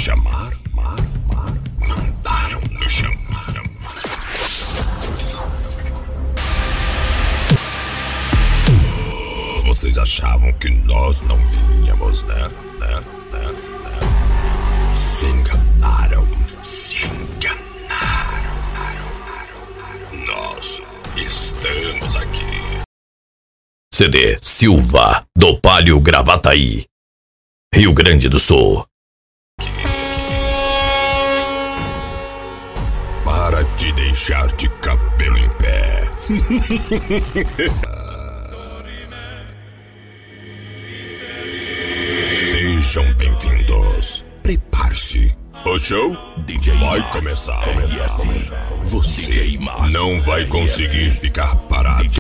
chamar. Mandaram nos chamar. Vocês achavam que nós não vinhamos, né? Se enganaram. Nós estamos aqui. CD Silva, do Palio Gravataí, Rio Grande do Sul. Para te deixar de cabelo em pé. Sejam bem-vindos. Prepare-se. O show vai começar. Você não vai conseguir ficar parado.